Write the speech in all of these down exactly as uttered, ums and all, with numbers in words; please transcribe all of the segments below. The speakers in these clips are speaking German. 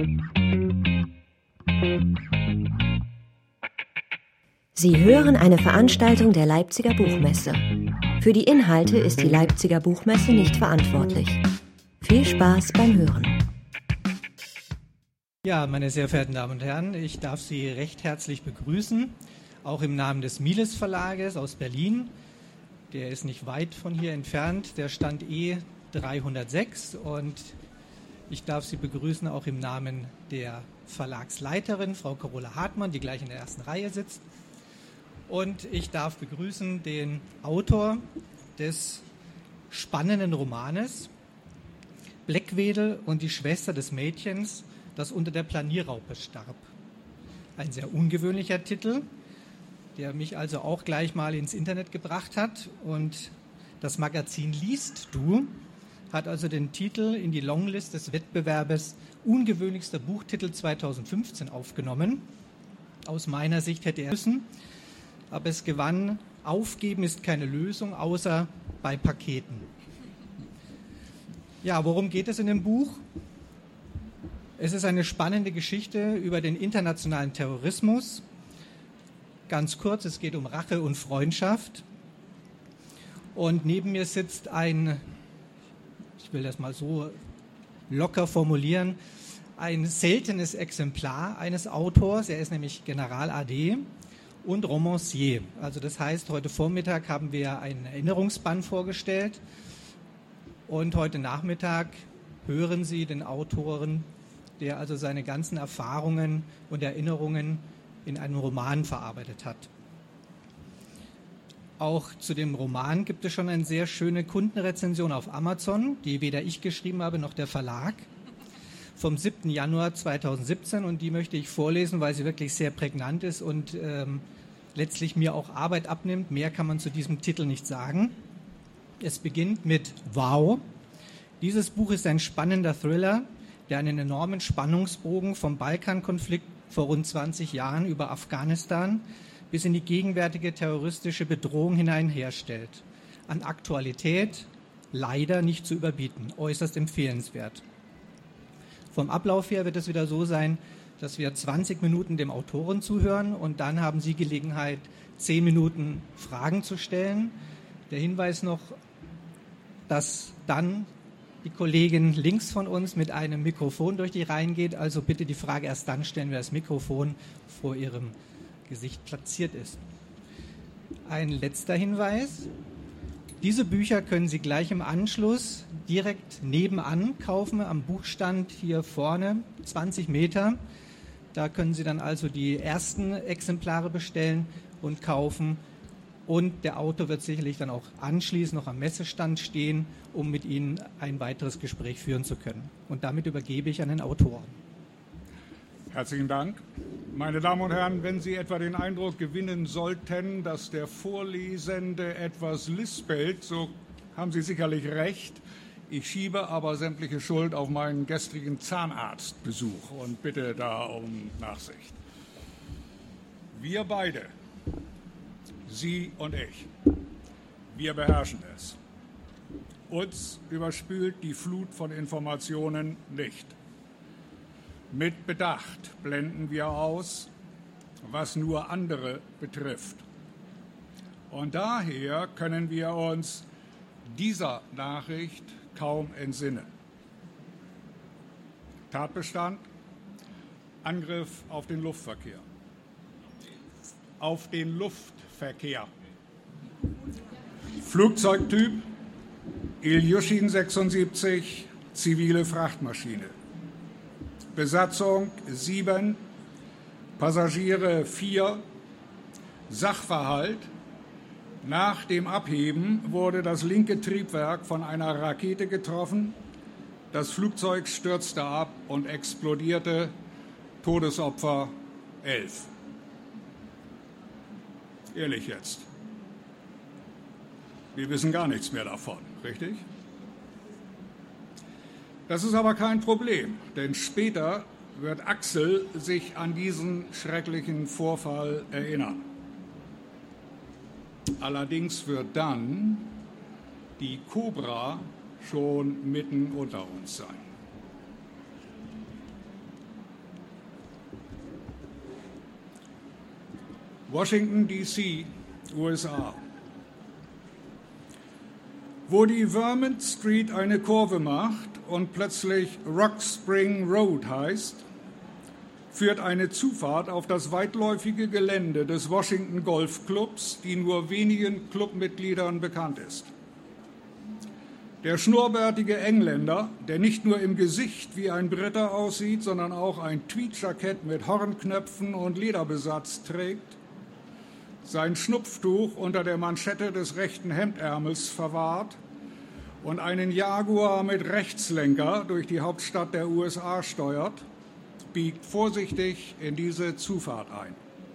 Sie hören eine Veranstaltung der Leipziger Buchmesse. Für die Inhalte ist die Leipziger Buchmesse nicht verantwortlich. Viel Spaß beim Hören. Ja, meine sehr verehrten Damen und Herren, ich darf Sie recht herzlich begrüßen, auch im Namen des Miles Verlages aus Berlin. Der ist nicht weit von hier entfernt, der Stand E dreihundertsechs, und ich darf Sie begrüßen auch im Namen der Verlagsleiterin, Frau Carola Hartmann, die gleich in der ersten Reihe sitzt. Und ich darf begrüßen den Autor des spannenden Romanes Bleckwedel und die Schwester des Mädchens, das unter der Planierraupe starb. Ein sehr ungewöhnlicher Titel, der mich also auch gleich mal ins Internet gebracht hat. Und das Magazin Liest Du hat also den Titel in die Longlist des Wettbewerbes Ungewöhnlichster Buchtitel zweitausendfünfzehn aufgenommen. Aus meiner Sicht hätte er müssen, aber es gewann Aufgeben ist keine Lösung, außer bei Paketen. Ja, worum geht es in dem Buch? Es ist eine spannende Geschichte über den internationalen Terrorismus. Ganz kurz, es geht um Rache und Freundschaft. Und neben mir sitzt ein, ich will das mal so locker formulieren, ein seltenes Exemplar eines Autors. Er ist nämlich General A D und Romancier. Also das heißt, heute Vormittag haben wir einen Erinnerungsband vorgestellt und heute Nachmittag hören Sie den Autoren, der also seine ganzen Erfahrungen und Erinnerungen in einem Roman verarbeitet hat. Auch zu dem Roman gibt es schon eine sehr schöne Kundenrezension auf Amazon, die weder ich geschrieben habe noch der Verlag, vom siebten Januar zweitausendsiebzehn, und die möchte ich vorlesen, weil sie wirklich sehr prägnant ist und ähm, letztlich mir auch Arbeit abnimmt. Mehr kann man zu diesem Titel nicht sagen. Es beginnt mit Wow. Dieses Buch ist ein spannender Thriller, der einen enormen Spannungsbogen vom Balkankonflikt vor rund zwanzig Jahren über Afghanistan bis in die gegenwärtige terroristische Bedrohung hinein herstellt. An Aktualität leider nicht zu überbieten, äußerst empfehlenswert. Vom Ablauf her wird es wieder so sein, dass wir zwanzig Minuten dem Autoren zuhören und dann haben Sie Gelegenheit, zehn Minuten Fragen zu stellen. Der Hinweis noch, dass dann die Kollegin links von uns mit einem Mikrofon durch die Reihen geht. Also bitte die Frage erst dann stellen, wenn das Mikrofon vor Ihrem Gesicht platziert ist. Ein letzter Hinweis. Diese Bücher können Sie gleich im Anschluss direkt nebenan kaufen, am Buchstand hier vorne, zwanzig Meter. Da können Sie dann also die ersten Exemplare bestellen und kaufen. Und der Autor wird sicherlich dann auch anschließend noch am Messestand stehen, um mit Ihnen ein weiteres Gespräch führen zu können. Und damit übergebe ich an den Autoren. Herzlichen Dank. Meine Damen und Herren, wenn Sie etwa den Eindruck gewinnen sollten, dass der Vorlesende etwas lispelt, so haben Sie sicherlich recht. Ich schiebe aber sämtliche Schuld auf meinen gestrigen Zahnarztbesuch und bitte da um Nachsicht. Wir beide, Sie und ich, wir beherrschen es. Uns überspült die Flut von Informationen nicht. Mit Bedacht blenden wir aus, was nur andere betrifft. Und daher können wir uns dieser Nachricht kaum entsinnen. Tatbestand: Angriff auf den Luftverkehr. Auf den Luftverkehr. Flugzeugtyp Ilyushin sechsundsiebzig, zivile Frachtmaschine. Besatzung sieben, Passagiere vier. Sachverhalt: Nach dem Abheben wurde das linke Triebwerk von einer Rakete getroffen. Das Flugzeug stürzte ab und explodierte. Todesopfer elf. Ehrlich jetzt. Wir wissen gar nichts mehr davon, richtig? Das ist aber kein Problem, denn später wird Axel sich an diesen schrecklichen Vorfall erinnern. Allerdings wird dann die Cobra schon mitten unter uns sein. Washington, D C, U S A. Wo die Vermont Street eine Kurve macht und plötzlich Rock Spring Road heißt, führt eine Zufahrt auf das weitläufige Gelände des Washington Golf Clubs, die nur wenigen Clubmitgliedern bekannt ist. Der schnurrbärtige Engländer, der nicht nur im Gesicht wie ein Brite aussieht, sondern auch ein Tweedjackett mit Hornknöpfen und Lederbesatz trägt, sein Schnupftuch unter der Manschette des rechten Hemdärmels verwahrt und einen Jaguar mit Rechtslenker durch die Hauptstadt der U S A steuert, biegt vorsichtig in diese Zufahrt ein.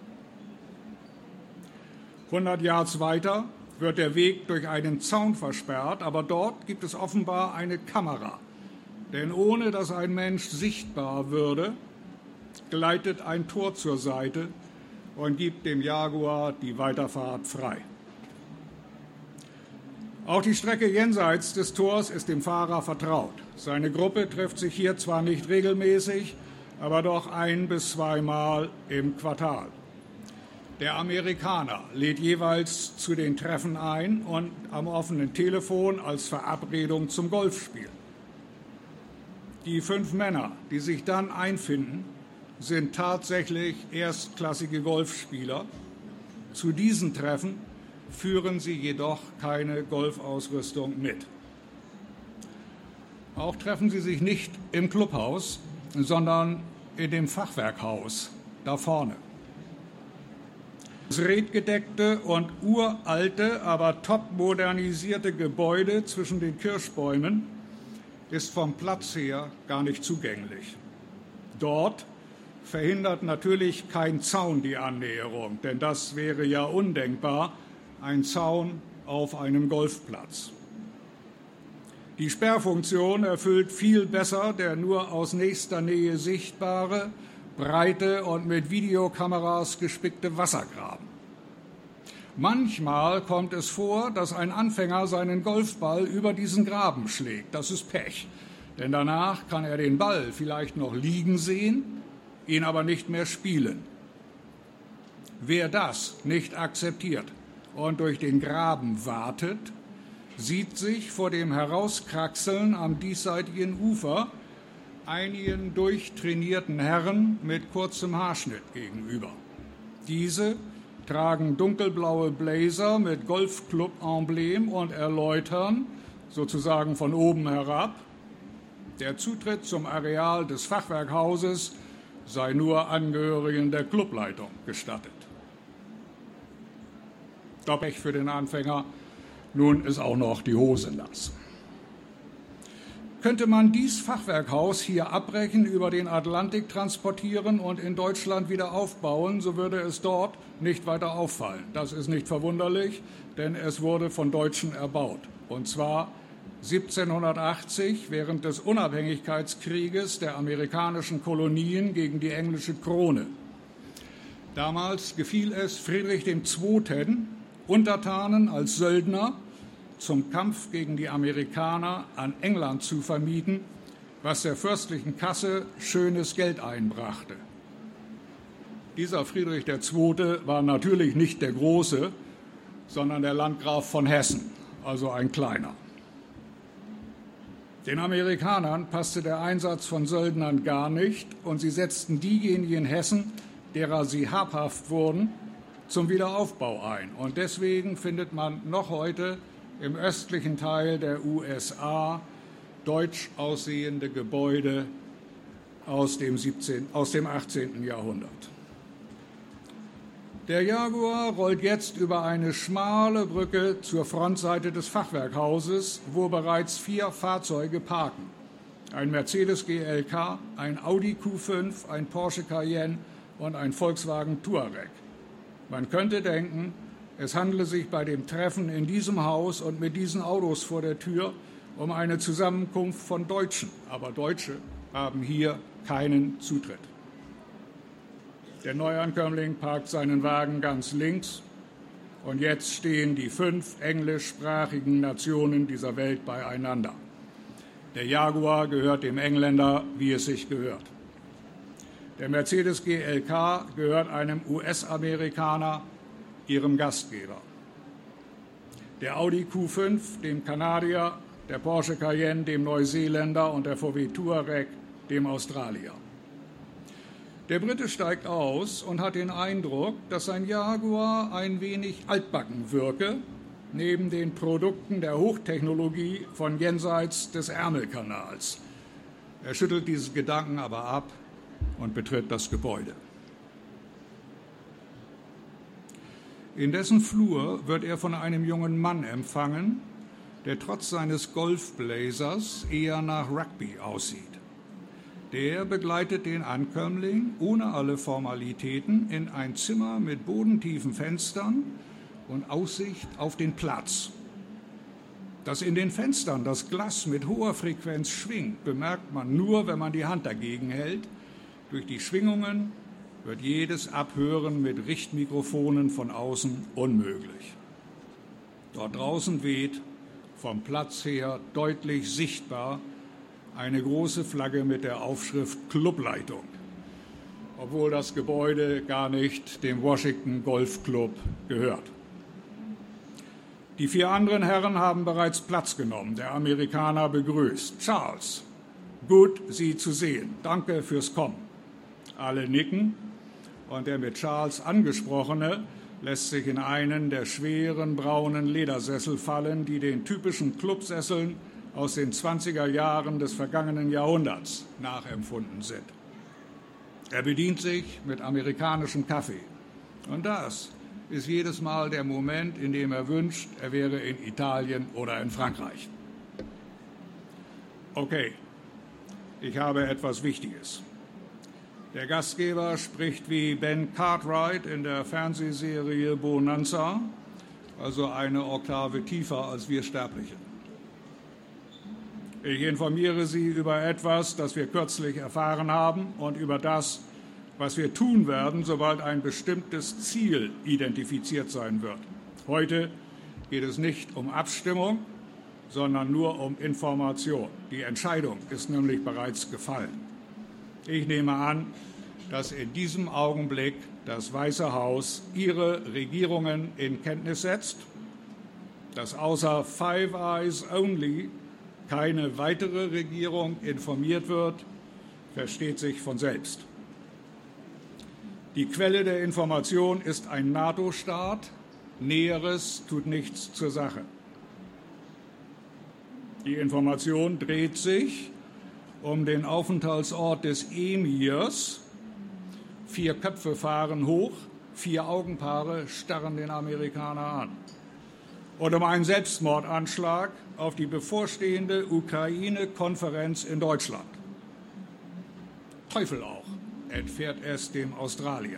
hundert Yards weiter wird der Weg durch einen Zaun versperrt, aber dort gibt es offenbar eine Kamera. Denn ohne dass ein Mensch sichtbar würde, gleitet ein Tor zur Seite und gibt dem Jaguar die Weiterfahrt frei. Auch die Strecke jenseits des Tors ist dem Fahrer vertraut. Seine Gruppe trifft sich hier zwar nicht regelmäßig, aber doch ein- bis zweimal im Quartal. Der Amerikaner lädt jeweils zu den Treffen ein und am offenen Telefon als Verabredung zum Golfspiel. Die fünf Männer, die sich dann einfinden, sind tatsächlich erstklassige Golfspieler. Zu diesen Treffen führen sie jedoch keine Golfausrüstung mit. Auch treffen sie sich nicht im Clubhaus, sondern in dem Fachwerkhaus da vorne. Das redgedeckte und uralte, aber top modernisierte Gebäude zwischen den Kirschbäumen ist vom Platz her gar nicht zugänglich. Dort verhindert natürlich kein Zaun die Annäherung, denn das wäre ja undenkbar, ein Zaun auf einem Golfplatz. Die Sperrfunktion erfüllt viel besser der nur aus nächster Nähe sichtbare, breite und mit Videokameras gespickte Wassergraben. Manchmal kommt es vor, dass ein Anfänger seinen Golfball über diesen Graben schlägt. Das ist Pech, denn danach kann er den Ball vielleicht noch liegen sehen, ihn aber nicht mehr spielen. Wer das nicht akzeptiert und durch den Graben wartet, sieht sich vor dem Herauskraxeln am diesseitigen Ufer einigen durchtrainierten Herren mit kurzem Haarschnitt gegenüber. Diese tragen dunkelblaue Blazer mit Golfclub-Emblem und erläutern, sozusagen von oben herab, der Zutritt zum Areal des Fachwerkhauses sei nur Angehörigen der Clubleitung gestattet. Pech für den Anfänger, nun ist auch noch die Hose nass. Könnte man dies Fachwerkhaus hier abbrechen, über den Atlantik transportieren und in Deutschland wieder aufbauen, so würde es dort nicht weiter auffallen. Das ist nicht verwunderlich, denn es wurde von Deutschen erbaut. Und zwar siebzehnhundertachtzig während des Unabhängigkeitskrieges der amerikanischen Kolonien gegen die englische Krone. Damals gefiel es Friedrich dem Zweiten., Untertanen als Söldner zum Kampf gegen die Amerikaner an England zu vermieten, was der fürstlichen Kasse schönes Geld einbrachte. Dieser Friedrich der Zweite. War natürlich nicht der Große, sondern der Landgraf von Hessen, also ein kleiner. Den Amerikanern passte der Einsatz von Söldnern gar nicht und sie setzten diejenigen Hessen, derer sie habhaft wurden, zum Wiederaufbau ein. Und deswegen findet man noch heute im östlichen Teil der U S A deutsch aussehende Gebäude aus dem, siebzehnten, aus dem achtzehnten. Jahrhundert. Der Jaguar rollt jetzt über eine schmale Brücke zur Frontseite des Fachwerkhauses, wo bereits vier Fahrzeuge parken. Ein Mercedes G L K, ein Audi Q fünf, ein Porsche Cayenne und ein Volkswagen Touareg. Man könnte denken, es handele sich bei dem Treffen in diesem Haus und mit diesen Autos vor der Tür um eine Zusammenkunft von Deutschen. Aber Deutsche haben hier keinen Zutritt. Der Neuankömmling parkt seinen Wagen ganz links und jetzt stehen die fünf englischsprachigen Nationen dieser Welt beieinander. Der Jaguar gehört dem Engländer, wie es sich gehört. Der Mercedes G L K gehört einem U S-Amerikaner, ihrem Gastgeber. Der Audi Q fünf, dem Kanadier, der Porsche Cayenne, dem Neuseeländer und der V W Touareg, dem Australier. Der Brite steigt aus und hat den Eindruck, dass sein Jaguar ein wenig altbacken wirke, neben den Produkten der Hochtechnologie von jenseits des Ärmelkanals. Er schüttelt diesen Gedanken aber ab und betritt das Gebäude. In dessen Flur wird er von einem jungen Mann empfangen, der trotz seines Golfblazers eher nach Rugby aussieht. Der begleitet den Ankömmling ohne alle Formalitäten in ein Zimmer mit bodentiefen Fenstern und Aussicht auf den Platz. Dass in den Fenstern das Glas mit hoher Frequenz schwingt, bemerkt man nur, wenn man die Hand dagegen hält. Durch die Schwingungen wird jedes Abhören mit Richtmikrofonen von außen unmöglich. Dort draußen weht vom Platz her deutlich sichtbar eine große Flagge mit der Aufschrift Clubleitung, obwohl das Gebäude gar nicht dem Washington Golf Club gehört. Die vier anderen Herren haben bereits Platz genommen. Der Amerikaner begrüßt. Charles, gut, Sie zu sehen. Danke fürs Kommen. Alle nicken und der mit Charles angesprochene lässt sich in einen der schweren braunen Ledersessel fallen, die den typischen Clubsesseln aus den zwanziger Jahren des vergangenen Jahrhunderts nachempfunden sind. Er bedient sich mit amerikanischem Kaffee. Und das ist jedes Mal der Moment, in dem er wünscht, er wäre in Italien oder in Frankreich. Okay, ich habe etwas Wichtiges. Der Gastgeber spricht wie Ben Cartwright in der Fernsehserie Bonanza, also eine Oktave tiefer als wir Sterbliche. Ich informiere Sie über etwas, das wir kürzlich erfahren haben und über das, was wir tun werden, sobald ein bestimmtes Ziel identifiziert sein wird. Heute geht es nicht um Abstimmung, sondern nur um Information. Die Entscheidung ist nämlich bereits gefallen. Ich nehme an, dass in diesem Augenblick das Weiße Haus Ihre Regierungen in Kenntnis setzt, dass außer Five Eyes Only keine weitere Regierung informiert wird, versteht sich von selbst. Die Quelle der Information ist ein NATO-Staat. Näheres tut nichts zur Sache. Die Information dreht sich um den Aufenthaltsort des Emirs. Vier Köpfe fahren hoch, vier Augenpaare starren den Amerikaner an. Und um einen Selbstmordanschlag auf die bevorstehende Ukraine-Konferenz in Deutschland. Teufel auch, entfährt es dem Australier.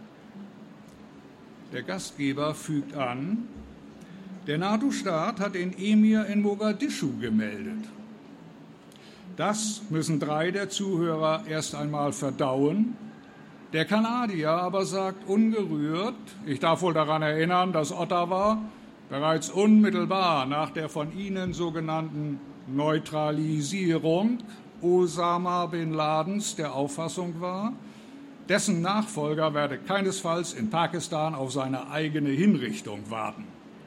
Der Gastgeber fügt an, der NATO-Staat hat den Emir in Mogadischu gemeldet. Das müssen drei der Zuhörer erst einmal verdauen. Der Kanadier aber sagt ungerührt, ich darf wohl daran erinnern, dass Ottawa bereits unmittelbar nach der von Ihnen sogenannten Neutralisierung Osama bin Ladens der Auffassung war, dessen Nachfolger werde keinesfalls in Pakistan auf seine eigene Hinrichtung warten.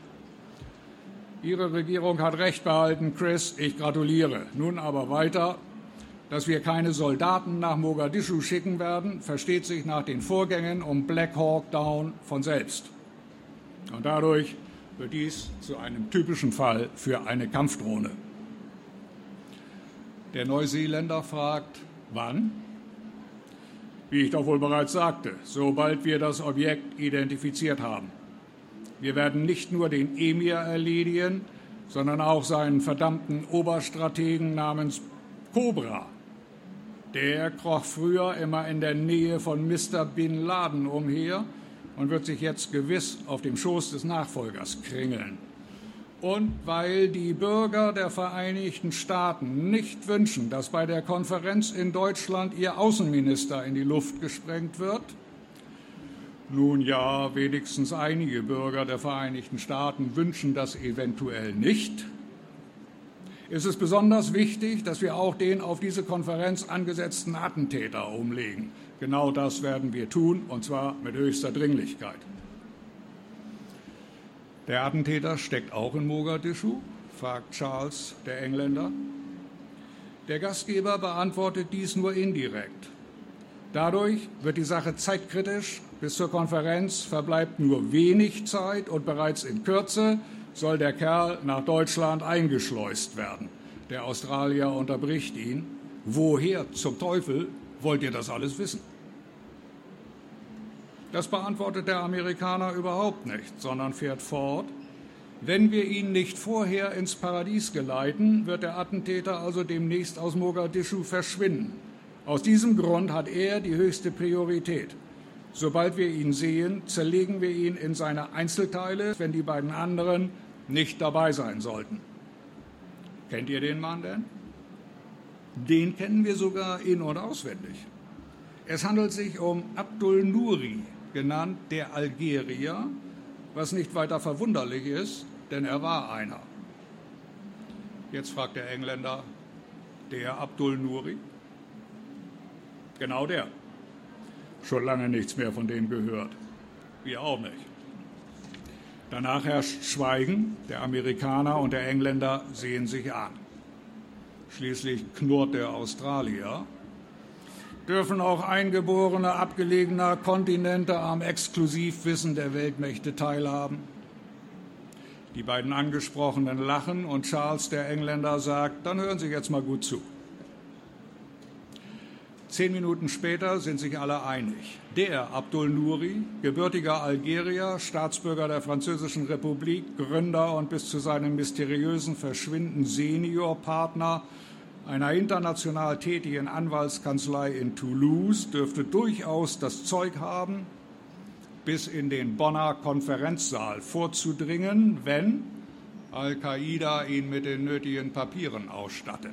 Ihre Regierung hat Recht behalten, Chris, ich gratuliere. Nun aber weiter. Dass wir keine Soldaten nach Mogadischu schicken werden, versteht sich nach den Vorgängen um Black Hawk Down von selbst. Und dadurch wird dies zu einem typischen Fall für eine Kampfdrohne. Der Neuseeländer fragt, wann? Wie ich doch wohl bereits sagte, sobald wir das Objekt identifiziert haben. Wir werden nicht nur den Emir erledigen, sondern auch seinen verdammten Oberstrategen namens Cobra. Der kroch früher immer in der Nähe von Mister Bin Laden umher und wird sich jetzt gewiss auf dem Schoß des Nachfolgers kringeln. Und weil die Bürger der Vereinigten Staaten nicht wünschen, dass bei der Konferenz in Deutschland ihr Außenminister in die Luft gesprengt wird, nun ja, wenigstens einige Bürger der Vereinigten Staaten wünschen das eventuell nicht, ist es besonders wichtig, dass wir auch den auf diese Konferenz angesetzten Attentäter umlegen. Genau das werden wir tun, und zwar mit höchster Dringlichkeit. Der Attentäter steckt auch in Mogadischu, fragt Charles, der Engländer. Der Gastgeber beantwortet dies nur indirekt. Dadurch wird die Sache zeitkritisch. Bis zur Konferenz verbleibt nur wenig Zeit und bereits in Kürze soll der Kerl nach Deutschland eingeschleust werden. Der Australier unterbricht ihn. Woher zum Teufel wollt ihr das alles wissen? Das beantwortet der Amerikaner überhaupt nicht, sondern fährt fort. Wenn wir ihn nicht vorher ins Paradies geleiten, wird der Attentäter also demnächst aus Mogadischu verschwinden. Aus diesem Grund hat er die höchste Priorität. Sobald wir ihn sehen, zerlegen wir ihn in seine Einzelteile, wenn die beiden anderen nicht dabei sein sollten. Kennt ihr den Mann denn? Den kennen wir sogar in- und auswendig. Es handelt sich um Abdul Nuri, genannt der Algerier, was nicht weiter verwunderlich ist, denn er war einer. Jetzt fragt der Engländer, der Abdul Nuri? Genau der. Schon lange nichts mehr von dem gehört. Wir auch nicht. Danach herrscht Schweigen. Der Amerikaner und der Engländer sehen sich an. Schließlich knurrt der Australier. Dürfen auch Eingeborene abgelegener Kontinente am Exklusivwissen der Weltmächte teilhaben? Die beiden Angesprochenen lachen und Charles, der Engländer, sagt, dann hören Sie jetzt mal gut zu. Zehn Minuten später sind sich alle einig. Der Abdul Nuri, gebürtiger Algerier, Staatsbürger der Französischen Republik, Gründer und bis zu seinem mysteriösen Verschwinden Seniorpartner einer international tätigen Anwaltskanzlei in Toulouse, dürfte durchaus das Zeug haben, bis in den Bonner Konferenzsaal vorzudringen, wenn Al-Qaida ihn mit den nötigen Papieren ausstattet.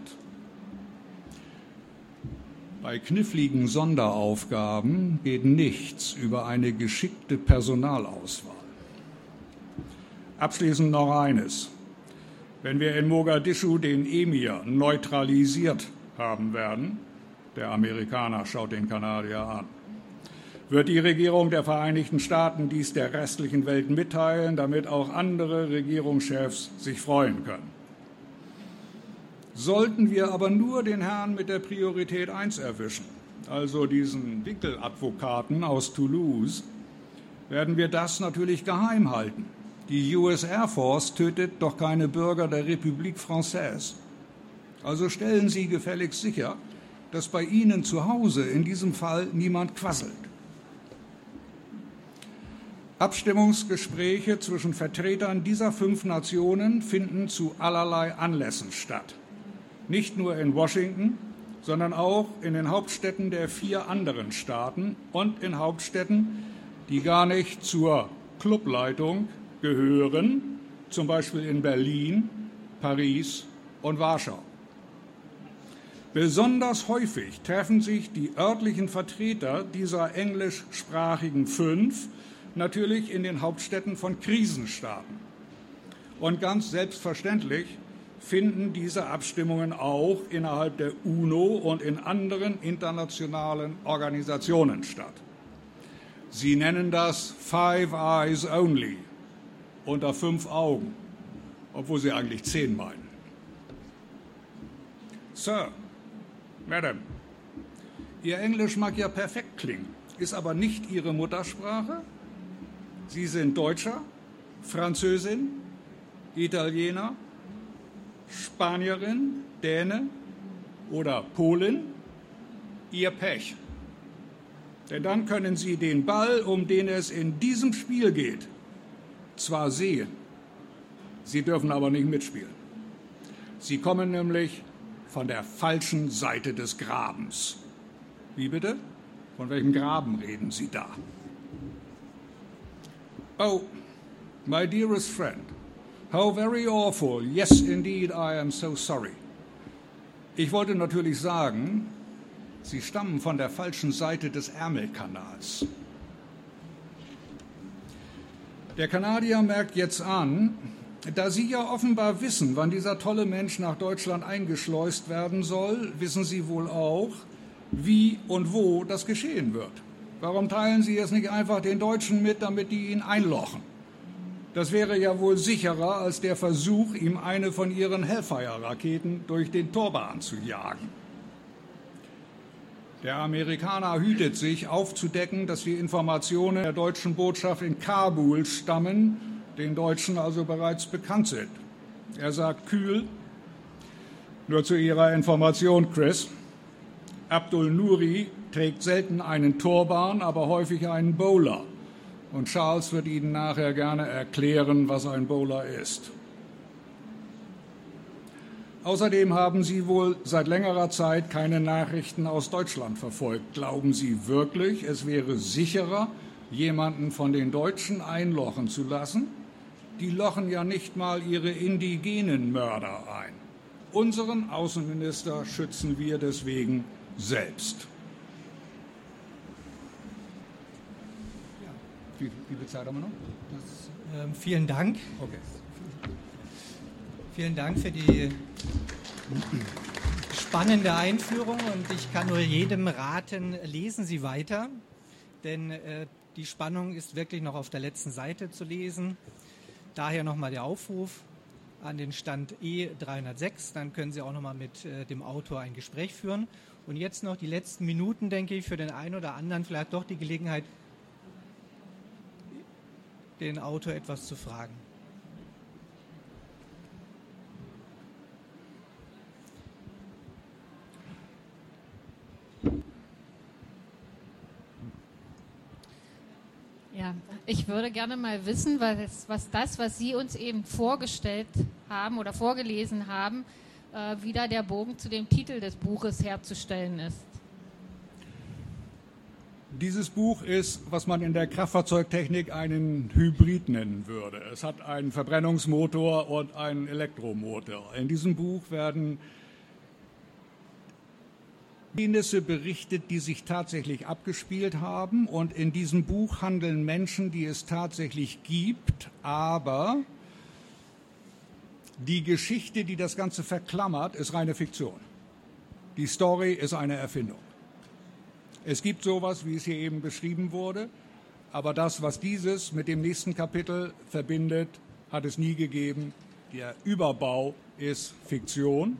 Bei kniffligen Sonderaufgaben geht nichts über eine geschickte Personalauswahl. Abschließend noch eines. Wenn wir in Mogadischu den Emir neutralisiert haben werden, der Amerikaner schaut den Kanadier an, wird die Regierung der Vereinigten Staaten dies der restlichen Welt mitteilen, damit auch andere Regierungschefs sich freuen können. Sollten wir aber nur den Herrn mit der Priorität eins erwischen, also diesen Winkeladvokaten aus Toulouse, werden wir das natürlich geheim halten. Die U S Air Force tötet doch keine Bürger der République Française. Also stellen Sie gefälligst sicher, dass bei Ihnen zu Hause in diesem Fall niemand quasselt. Abstimmungsgespräche zwischen Vertretern dieser fünf Nationen finden zu allerlei Anlässen statt. Nicht nur in Washington, sondern auch in den Hauptstädten der vier anderen Staaten und in Hauptstädten, die gar nicht zur Clubleitung gehören, zum Beispiel in Berlin, Paris und Warschau. Besonders häufig treffen sich die örtlichen Vertreter dieser englischsprachigen fünf natürlich in den Hauptstädten von Krisenstaaten. Und ganz selbstverständlich finden diese Abstimmungen auch innerhalb der UNO und in anderen internationalen Organisationen statt. Sie nennen das Five Eyes Only, unter fünf Augen, obwohl sie eigentlich zehn meinen. Sir, Madam, Ihr Englisch mag ja perfekt klingen, ist aber nicht Ihre Muttersprache. Sie sind Deutscher, Französin, Italiener, Spanierin, Däne oder Polin, Ihr Pech. Denn dann können Sie den Ball, um den es in diesem Spiel geht, zwar sehen, Sie dürfen aber nicht mitspielen. Sie kommen nämlich von der falschen Seite des Grabens. Wie bitte? Von welchem Graben reden Sie da? Oh, my dearest friend, how very awful. Yes, indeed, I am so sorry. Ich wollte natürlich sagen, Sie stammen von der falschen Seite des Ärmelkanals. Der Kanadier merkt jetzt an, Da Sie ja offenbar wissen, wann dieser tolle Mensch nach Deutschland eingeschleust werden soll, wissen Sie wohl auch, wie und wo das geschehen wird. Warum teilen Sie es nicht einfach den Deutschen mit, damit die ihn einlochen? Das wäre ja wohl sicherer als der Versuch, ihm eine von Ihren Hellfire-Raketen durch den Turban zu jagen. Der Amerikaner hütet sich, aufzudecken, dass die Informationen der deutschen Botschaft in Kabul stammen, den Deutschen also bereits bekannt sind. Er sagt kühl, nur zu Ihrer Information, Chris, Abdul Nuri trägt selten einen Turban, aber häufig einen Bowler. Und Charles wird Ihnen nachher gerne erklären, was ein Bowler ist. Außerdem haben Sie wohl seit längerer Zeit keine Nachrichten aus Deutschland verfolgt. Glauben Sie wirklich, es wäre sicherer, jemanden von den Deutschen einlochen zu lassen? Die lochen ja nicht mal ihre indigenen Mörder ein. Unseren Außenminister schützen wir deswegen selbst. Ja. Wie, wie viel Zeit haben wir noch? Das, ähm, vielen Dank. Okay. Vielen Dank für die spannende Einführung und ich kann nur jedem raten, lesen Sie weiter, denn äh, die Spannung ist wirklich noch auf der letzten Seite zu lesen. Daher nochmal der Aufruf an den Stand E dreihundertsechs, dann können Sie auch nochmal mit äh, dem Autor ein Gespräch führen. Und jetzt noch die letzten Minuten, denke ich, für den einen oder anderen vielleicht doch die Gelegenheit, den Autor etwas zu fragen. Ja, ich würde gerne mal wissen, was, was das, was Sie uns eben vorgestellt haben oder vorgelesen haben, äh, wie da der Bogen zu dem Titel des Buches herzustellen ist. Dieses Buch ist, was man in der Kraftfahrzeugtechnik einen Hybrid nennen würde. Es hat einen Verbrennungsmotor und einen Elektromotor. In diesem Buch werden Geschehnisse berichtet, die sich tatsächlich abgespielt haben. Und in diesem Buch handeln Menschen, die es tatsächlich gibt, aber die Geschichte, die das Ganze verklammert, ist reine Fiktion. Die Story ist eine Erfindung. Es gibt sowas, wie es hier eben beschrieben wurde, aber das, was dieses mit dem nächsten Kapitel verbindet, hat es nie gegeben. Der Überbau ist Fiktion.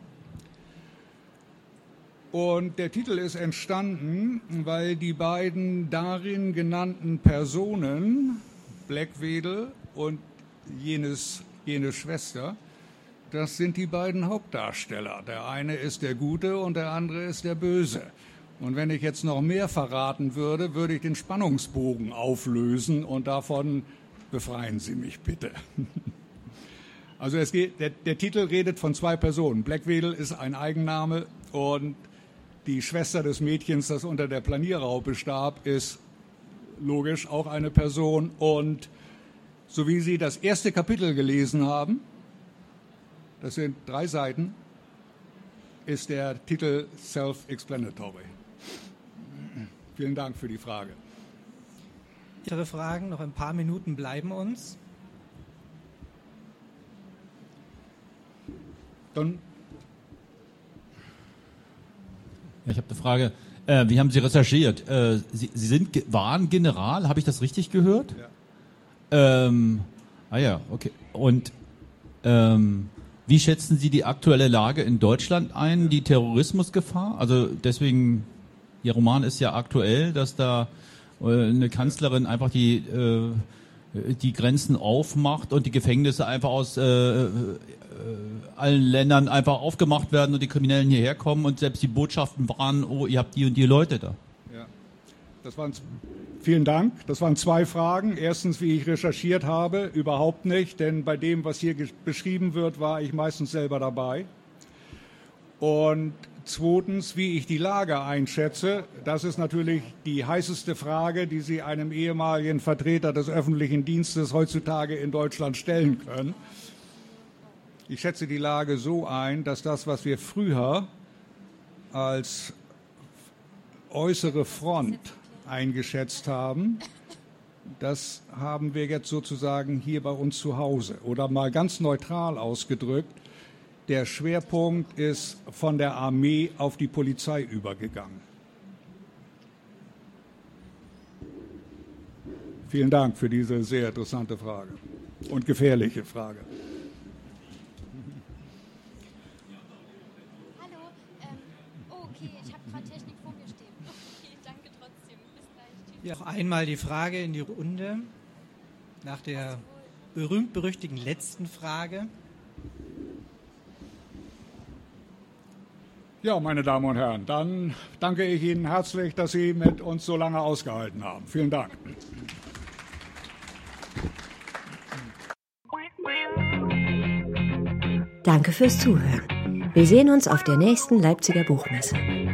Und der Titel ist entstanden, weil die beiden darin genannten Personen, Blackwedel und jenes, jene Schwester, das sind die beiden Hauptdarsteller. Der eine ist der Gute und der andere ist der Böse. Und wenn ich jetzt noch mehr verraten würde, würde ich den Spannungsbogen auflösen und davon befreien Sie mich bitte. Also es geht, der, der Titel redet von zwei Personen. Blackwedel ist ein Eigenname und die Schwester des Mädchens, das unter der Planierraupe starb, ist logisch auch eine Person. Und so wie Sie das erste Kapitel gelesen haben, das sind drei Seiten, ist der Titel self-explanatory. Vielen Dank für die Frage. Ihre Fragen, noch ein paar Minuten bleiben uns. Dann Ich habe eine Frage. Äh, wie haben Sie recherchiert? Äh, Sie, Sie sind, waren General, habe ich das richtig gehört? Ja. Ähm, ah ja, okay. Und ähm, wie schätzen Sie die aktuelle Lage in Deutschland ein, die Terrorismusgefahr? Also deswegen, Ihr Roman ist ja aktuell, dass da äh, eine Kanzlerin einfach die, äh, die Grenzen aufmacht und die Gefängnisse einfach aus äh, allen Ländern einfach aufgemacht werden und die Kriminellen hierher kommen und selbst die Botschaften warnen, oh, ihr habt die und die Leute da. Ja, das waren, vielen Dank. Das waren zwei Fragen. Erstens, wie ich recherchiert habe, überhaupt nicht, denn bei dem, was hier beschrieben wird, war ich meistens selber dabei. Und zweitens, wie ich die Lage einschätze, das ist natürlich die heißeste Frage, die Sie einem ehemaligen Vertreter des öffentlichen Dienstes heutzutage in Deutschland stellen können. Ich schätze die Lage so ein, dass das, was wir früher als äußere Front eingeschätzt haben, das haben wir jetzt sozusagen hier bei uns zu Hause. Oder mal ganz neutral ausgedrückt, der Schwerpunkt ist von der Armee auf die Polizei übergegangen. Vielen Dank für diese sehr interessante Frage und gefährliche Frage. Hallo, ähm, oh, okay, ich habe gerade Technik vor mir stehen. Okay, danke trotzdem. Bis gleich. Tschüss. Ja, noch einmal die Frage in die Runde nach der berühmt-berüchtigten letzten Frage. Ja, meine Damen und Herren, dann danke ich Ihnen herzlich, dass Sie mit uns so lange ausgehalten haben. Vielen Dank. Danke fürs Zuhören. Wir sehen uns auf der nächsten Leipziger Buchmesse.